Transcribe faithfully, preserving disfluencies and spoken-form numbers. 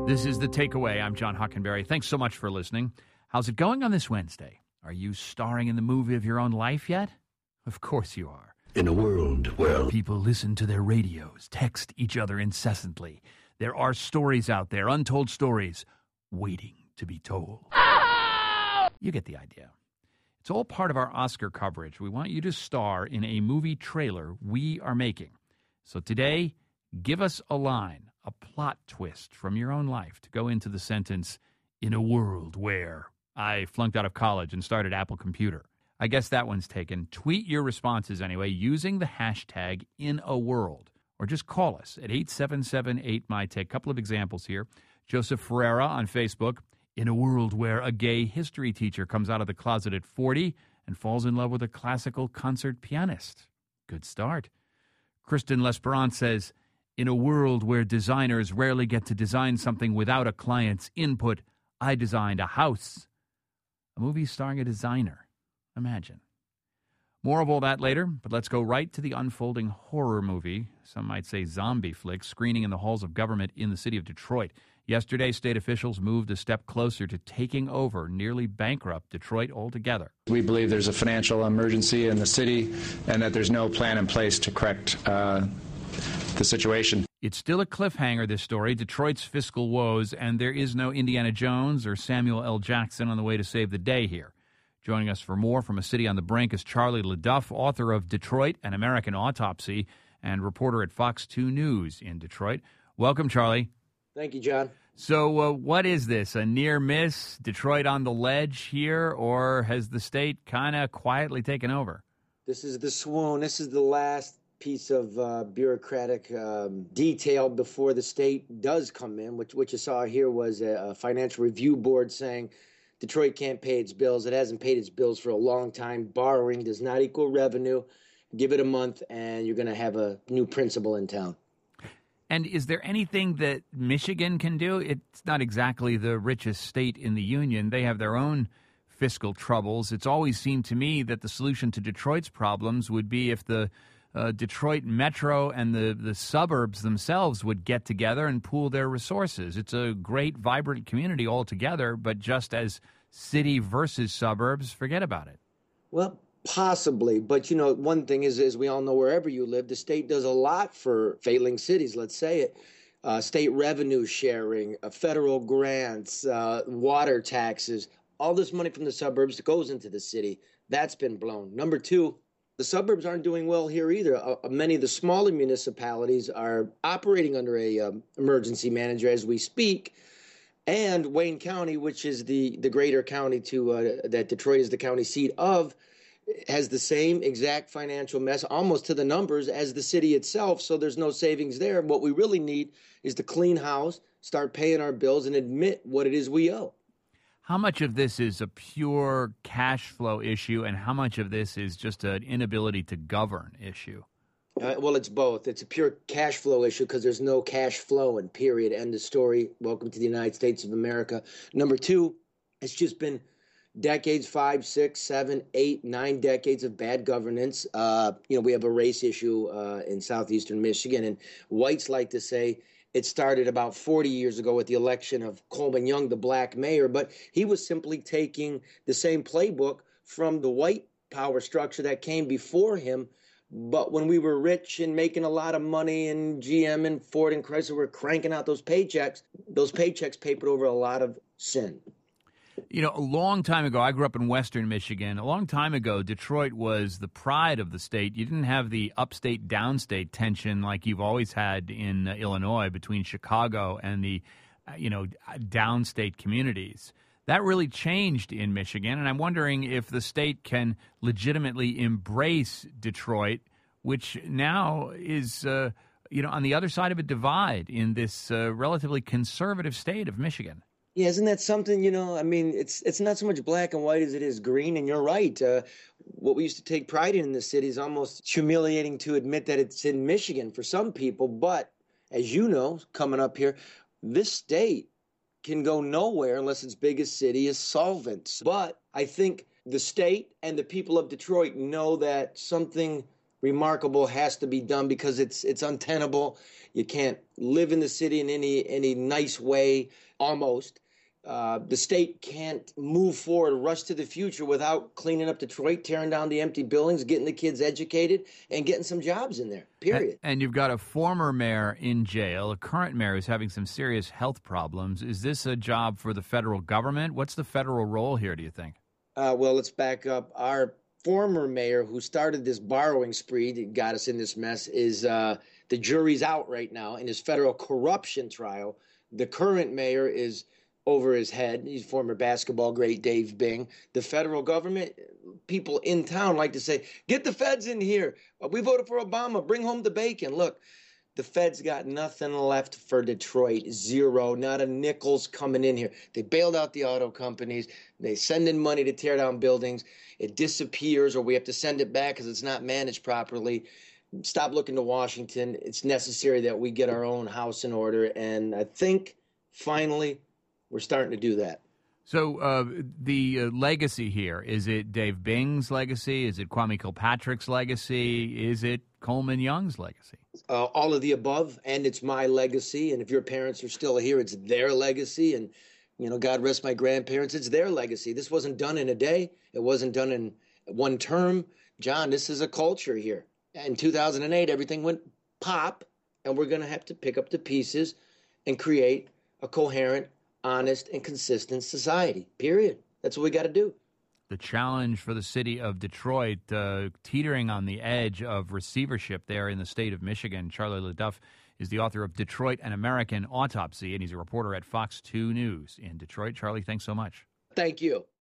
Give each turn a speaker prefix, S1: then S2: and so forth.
S1: This is The Takeaway. I'm John Hockenberry. Thanks so much for listening. How's it going on this Wednesday? Are you starring in the movie of your own life yet? Of course you are.
S2: In a world where
S1: people listen to their radios, text each other incessantly, there are stories out there, untold stories, waiting to be told. You get the idea. It's all part of our Oscar coverage. We want you to star in a movie trailer we are making. So today, give us a line, a plot twist from your own life to go into the sentence, in a world where I flunked out of college and started Apple Computer. I guess that one's taken. Tweet your responses anyway using the hashtag in a world, or just call us at eight seven seven eight M Y T A K. A couple of examples here. Joseph Ferreira on Facebook. In a world where a gay history teacher comes out of the closet at forty and falls in love with a classical concert pianist. Good start. Kristen L'Esperance says, in a world where designers rarely get to design something without a client's input, I designed a house. A movie starring a designer. Imagine. More of all that later, but let's go right to the unfolding horror movie, some might say zombie flick, screening in the halls of government in the city of Detroit. Yesterday, state officials moved a step closer to taking over nearly bankrupt Detroit altogether.
S3: We believe there's a financial emergency in the city and that there's no plan in place to correct uh, the situation.
S1: It's still a cliffhanger, this story, Detroit's fiscal woes, and there is no Indiana Jones or Samuel L. Jackson on the way to save the day here. Joining us for more from a city on the brink is Charlie LeDuff, author of Detroit, An American Autopsy, and reporter at Fox two News in Detroit. Welcome, Charlie.
S4: Thank you, John.
S1: So uh, what is this, a near miss, Detroit on the ledge here, or has the state kind of quietly taken over?
S4: This is the swoon. This is the last piece of uh, bureaucratic um, detail before the state does come in, which, what you saw here was a, a financial review board saying Detroit can't pay its bills. It hasn't paid its bills for a long time. Borrowing does not equal revenue. Give it a month, and you're going to have a new principal in town.
S1: And is there anything that Michigan can do? It's not exactly the richest state in the union. They have their own fiscal troubles. It's always seemed to me that the solution to Detroit's problems would be if the uh, Detroit metro and the, the suburbs themselves would get together and pool their resources. It's a great, vibrant community altogether, but just as city versus suburbs, forget about it.
S4: Well, possibly. But, you know, one thing is, as we all know, wherever you live, the state does a lot for failing cities, let's say it. Uh, state revenue sharing, uh, federal grants, uh, water taxes, all this money from the suburbs that goes into the city. That's been blown. Number two, the suburbs aren't doing well here either. Uh, many of the smaller municipalities are operating under a um, emergency manager as we speak. And Wayne County, which is the, the greater county to uh, that Detroit is the county seat of, has the same exact financial mess, almost to the numbers, as the city itself, so there's no savings there. What we really need is to clean house, start paying our bills, and admit what it is we owe.
S1: How much of this is a pure cash flow issue, and how much of this is just an inability to govern issue?
S4: Uh, well, it's both. It's a pure cash flow issue because there's no cash flow, and period. End of story. Welcome to the United States of America. Number two, it's just been decades, five, six, seven, eight, nine decades of bad governance. Uh, you know, we have a race issue uh, in southeastern Michigan, and whites like to say it started about forty years ago with the election of Coleman Young, the black mayor, but he was simply taking the same playbook from the white power structure that came before him. But when we were rich and making a lot of money, and G M and Ford and Chrysler were cranking out those paychecks, those paychecks papered over a lot of sin.
S1: You know, a long time ago, I grew up in western Michigan. A long time ago, Detroit was the pride of the state. You didn't have the upstate, downstate tension like you've always had in uh, Illinois between Chicago and the, uh, you know, downstate communities. That really changed in Michigan, and I'm wondering if the state can legitimately embrace Detroit, which now is, uh, you know, on the other side of a divide in this uh, relatively conservative state of Michigan.
S4: Yeah, isn't that something, you know, I mean, it's it's not so much black and white as it is green, and you're right. Uh, what we used to take pride in in the city is almost humiliating to admit that it's in Michigan for some people. But as you know, coming up here, this state can go nowhere unless its biggest city is solvent. But I think the state and the people of Detroit know that something remarkable has to be done because it's it's untenable. You can't live in the city in any any nice way, almost. Uh, the state can't move forward, rush to the future without cleaning up Detroit, tearing down the empty buildings, getting the kids educated, and getting some jobs in there, period.
S1: And, and you've got a former mayor in jail, a current mayor who's having some serious health problems. Is this a job for the federal government? What's the federal role here, do you think?
S4: Uh, well, let's back up. Our former mayor who started this borrowing spree that got us in this mess is uh, the jury's out right now in his federal corruption trial. The current mayor is over his head. He's former basketball great Dave Bing. The federal government, people in town like to say, get the feds in here. We voted for Obama. Bring home the bacon. Look, the feds got nothing left for Detroit. Zero. Not a nickel's coming in here. They bailed out the auto companies. They send in money to tear down buildings. It disappears, or we have to send it back because it's not managed properly. Stop looking to Washington. It's necessary that we get our own house in order. And I think, finally, we're starting to do that.
S1: So uh, the uh, legacy here, is it Dave Bing's legacy? Is it Kwame Kilpatrick's legacy? Is it Coleman Young's legacy?
S4: Uh, all of the above, and it's my legacy. And if your parents are still here, it's their legacy. And, you know, God rest my grandparents, it's their legacy. This wasn't done in a day. It wasn't done in one term. John, this is a culture here. In two thousand eight, everything went pop, and we're going to have to pick up the pieces and create a coherent, honest, and consistent society, period. That's what we got to do.
S1: The challenge for the city of Detroit, uh, teetering on the edge of receivership there in the state of Michigan. Charlie LeDuff is the author of Detroit, An American Autopsy, and he's a reporter at Fox two News in Detroit. Charlie, thanks so much.
S4: Thank you.